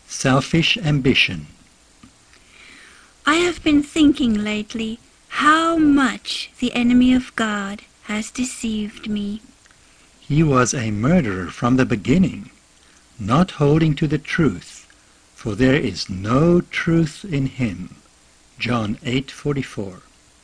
Selfish ambition. I have been thinking lately how much the enemy of God has deceived me. He was a murderer from the beginning, not holding to the truth, for there is no truth in him. John 8:44.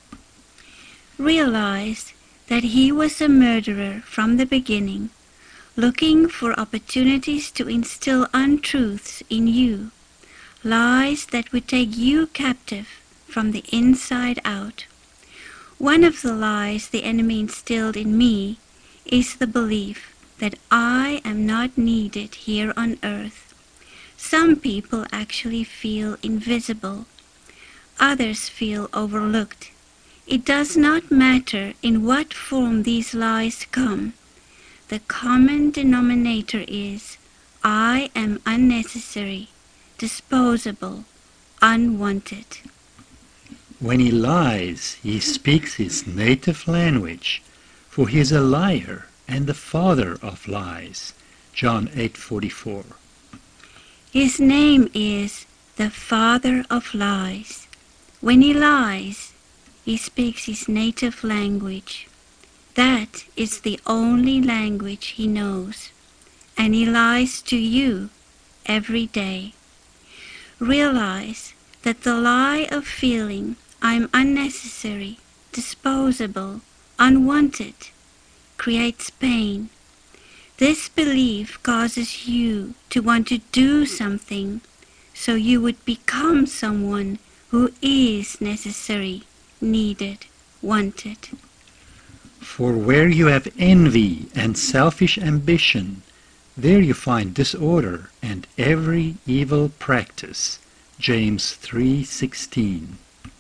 Realize that he was a murderer from the beginning, looking for opportunities to instill untruths in you, lies that would take you captive from the inside out. One of the lies the enemy instilled in me is the belief that I am not needed here on earth. Some people actually feel invisible. Others feel overlooked. It does not matter in what form these lies come. The common denominator is, I am unnecessary, disposable, unwanted. When he lies, he speaks his native language, for he is a liar and the father of lies. John 8:44. His name is the father of lies. When he lies, he speaks his native language. That is the only language he knows, and he lies to you every day. Realize that the lie of feeling I'm unnecessary, disposable, unwanted creates pain. This belief causes you to want to do something so you would become someone who is necessary, needed, wanted. For where you have envy and selfish ambition, there you find disorder and every evil practice. James 3:16.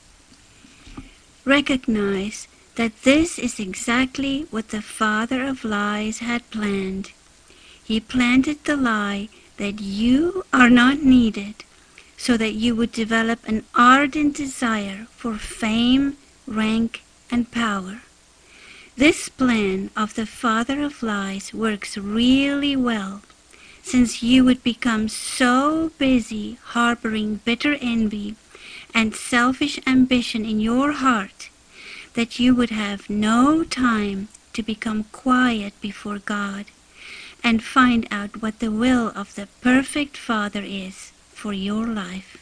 Recognize that this is exactly what the father of lies had planned. He planted the lie that you are not needed so that you would develop an ardent desire for fame, rank, and power. This plan of the father of lies works really well, since you would become so busy harboring bitter envy and selfish ambition in your heart that you would have no time to become quiet before God and find out what the will of the perfect Father is for your life.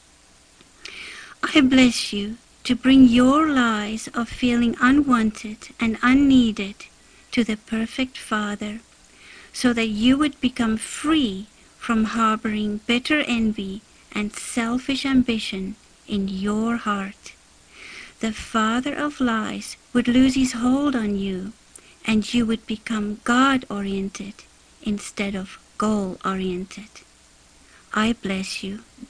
I bless you to bring your lies of feeling unwanted and unneeded to the perfect Father, so that you would become free from harboring bitter envy and selfish ambition in your heart. The father of lies would lose his hold on you, and you would become God-oriented instead of goal-oriented. I bless you.